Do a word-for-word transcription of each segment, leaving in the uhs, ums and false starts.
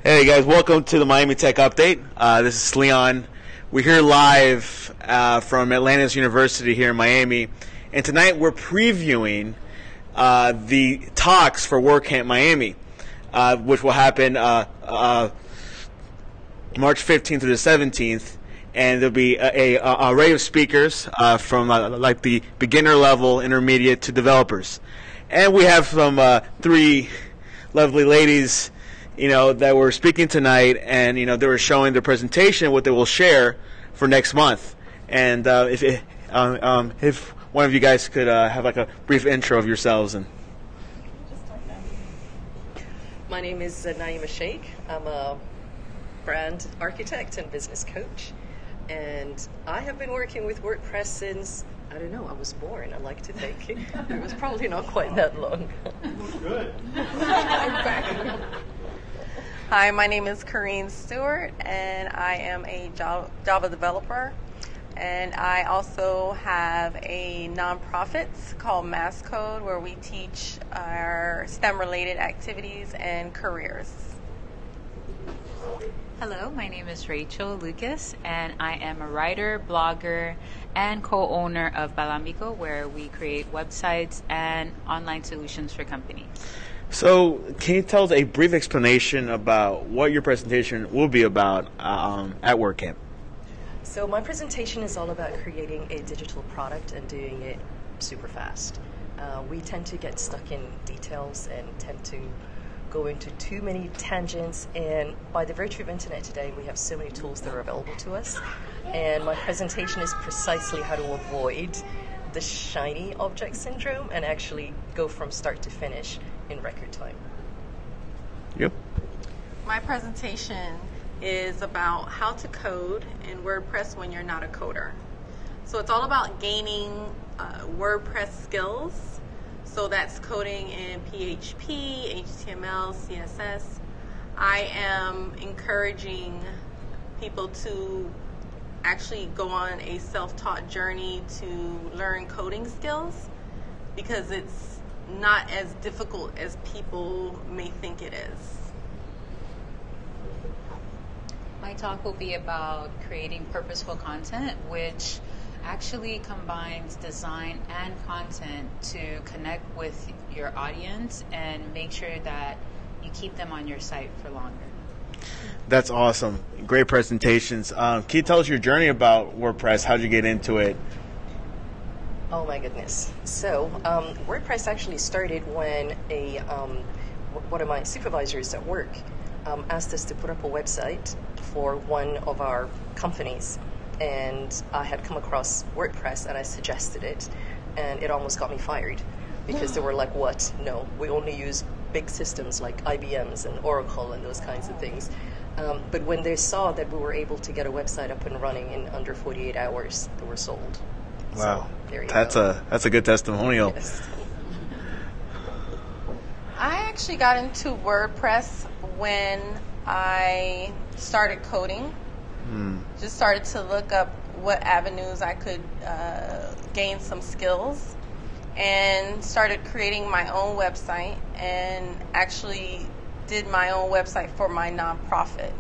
Hey guys, welcome to the Miami Tech Update. Uh, this is Leon. We're here live uh, from Atlantis University here in Miami, and tonight we're previewing uh, the talks for WordCamp Miami, uh, which will happen uh, uh, March fifteenth through the seventeenth, and there'll be a, a, a array of speakers uh, from uh, like the beginner level, intermediate to developers, and we have some uh, three lovely ladies, you know, that were speaking tonight, and you know they were showing their presentation, what they will share for next month. And uh, if it, um, um, if one of you guys could uh, have like a brief intro of yourselves. And my name is uh, Naima Sheikh. I'm a brand architect and business coach, and I have been working with WordPress since, I don't know, I was born, I like to think. It was probably not quite that long. Good. Hi, my name is Corrine Stewart, and I am a Java developer. And I also have a nonprofit called MassCode, where we teach our STEM-related activities and careers. Hello, my name is Rachel Lucas, and I am a writer, blogger, and co-owner of Balambico, where we create websites and online solutions for companies. So, can you tell us a brief explanation about what your presentation will be about um, at WordCamp? So my presentation is all about creating a digital product and doing it super fast. Uh, we tend to get stuck in details and tend to go into too many tangents, and by the virtue of internet today, we have so many tools that are available to us, and my presentation is precisely how to avoid the shiny object syndrome and actually go from start to finish in record time. Yep. My presentation is about how to code in WordPress when you're not a coder. So it's all about gaining uh, WordPress skills. So that's coding in P H P, H T M L, C S S. I am encouraging people to actually go on a self-taught journey to learn coding skills, because it's not as difficult as people may think it is. My talk will be about creating purposeful content, which actually combines design and content to connect with your audience and make sure that you keep them on your site for longer. That's awesome. Great presentations. Um, can you tell us your journey about WordPress? How'd you get into it? Oh my goodness. So um, WordPress actually started when a um, one of my supervisors at work um, asked us to put up a website for one of our companies. And I had come across WordPress and I suggested it, and it almost got me fired because they were like, what? No, we only use big systems like I B M's and Oracle and those kinds of things. Um, but when they saw that we were able to get a website up and running in under forty-eight hours, they were sold. Wow, so, there you that's go. a that's a good testimonial. Yes. I actually got into WordPress when I started coding. Hmm. Just started to look up what avenues I could uh, gain some skills, and started creating my own website, and actually did my own website for my nonprofit.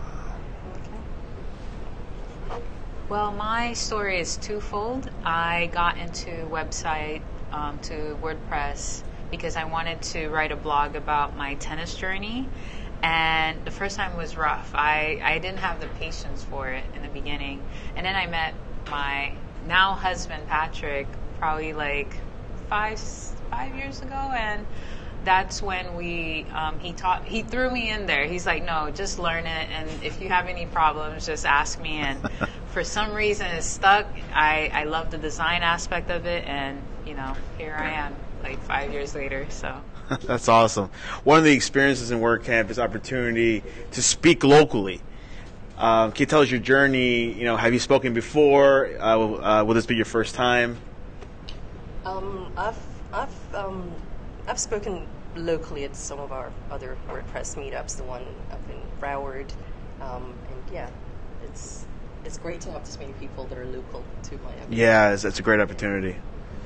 Okay. Well, my story is twofold. I got into website, um, to WordPress, because I wanted to write a blog about my tennis journey. And the first time was rough. I, I didn't have the patience for it in the beginning. And then I met my now husband, Patrick, probably like five five years ago. And that's when we, um, he taught, he threw me in there. He's like, no, just learn it. And if you have any problems, just ask me. And for some reason it stuck. I, I love the design aspect of it. And, you know, here I am like five years later, so. That's awesome. One of the experiences in WordCamp is opportunity to speak locally. Um, can you tell us your journey? You know, have you spoken before? Uh, will, uh, will this be your first time? Um, I've I've um, I've spoken locally at some of our other WordPress meetups. The one up in Broward, um, and yeah, it's it's great to have this many people that are local to Miami. Yeah, it's, it's a great opportunity.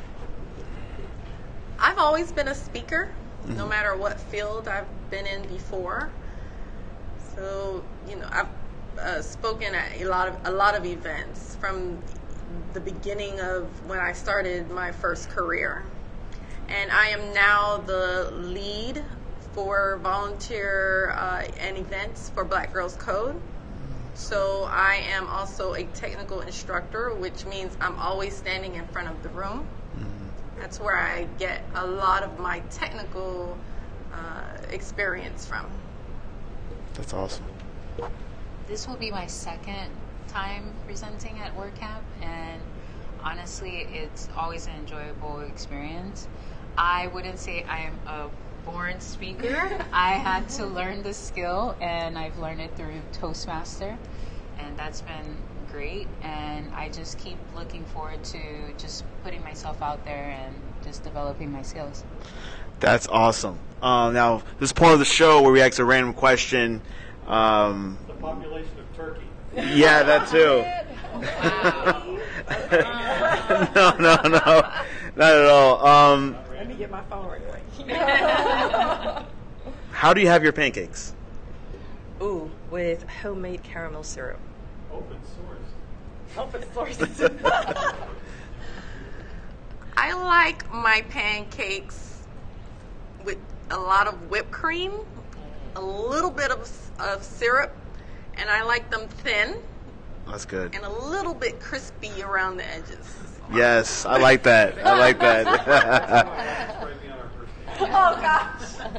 I've always been a speaker, no matter what field I've been in before. So So, you know, I've uh, spoken at a lot of a lot of events from the beginning of when I started my first career. And I am now the lead for volunteer uh, and events for Black Girls Code. So I am also a technical instructor, which means I'm always standing in front of the room. Mm-hmm. That's where I get a lot of my technical uh, experience from. That's awesome. This will be my second time presenting at WordCamp, and honestly, it's always an enjoyable experience. I wouldn't say I am a born speaker. I had to learn the skill, and I've learned it through Toastmaster, and that's been great. And I just keep looking forward to just putting myself out there and just developing my skills. That's awesome. Um, now, this is part of the show where we ask a random question. Um, the population of Turkey. Yeah, that too. no, no, no, not at all. Um, Let me get my phone right away. How do you have your pancakes? Ooh, with homemade caramel syrup. Open source. Open source. I like my pancakes with a lot of whipped cream, a little bit of, of syrup, and I like them thin. That's good. And a little bit crispy around the edges. Yes, I like that. I like that. Oh, gosh.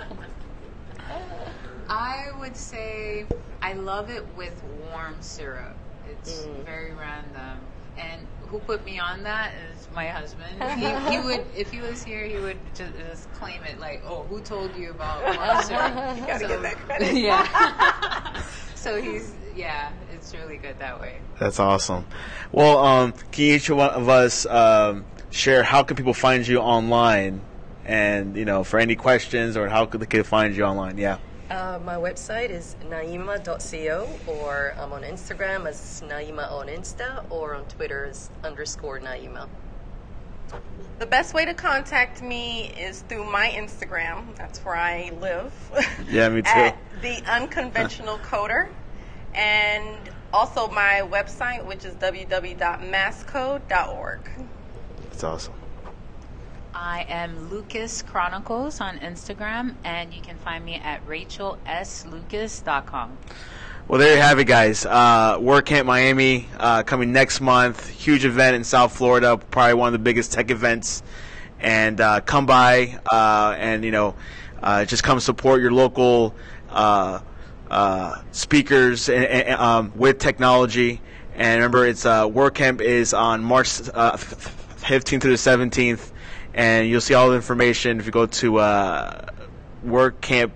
I would say I love it with warm syrup. It's Mm. very random. And who put me on that is my husband. He, he would, if he was here, he would just, just claim it like, "Oh, who told you about warm syrup?" You gotta so, get that credit. Yeah. So he's, yeah, it's really good that way. That's awesome. Well, um, can each one of us um, share how can people find you online, and you know, for any questions or how could they could find you online? Yeah. Uh, my website is naima dot co, or I'm on Instagram as Naima on Insta, or on Twitter as underscore Naima. The best way to contact me is through my Instagram. That's where I live. Yeah, me too. At The Unconventional Coder. And also my website, which is w w w dot mass code dot org. That's awesome. I am Lucas Chronicles on Instagram, and you can find me at rachel s lucas dot com. Well, there you have it, guys. Uh, WordCamp Miami uh, coming next month. Huge event in South Florida, probably one of the biggest tech events. And uh, come by uh, and, you know, uh, just come support your local uh, uh, speakers and, and, um, with technology. And remember, it's uh, WordCamp is on March uh, fifteenth through the seventeenth. And you'll see all the information if you go to uh, WordCamp.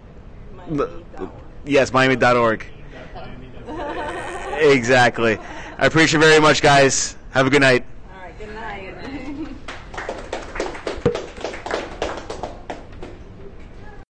Yes, Miami dot org. Exactly. I appreciate it very much, guys. Have a good night.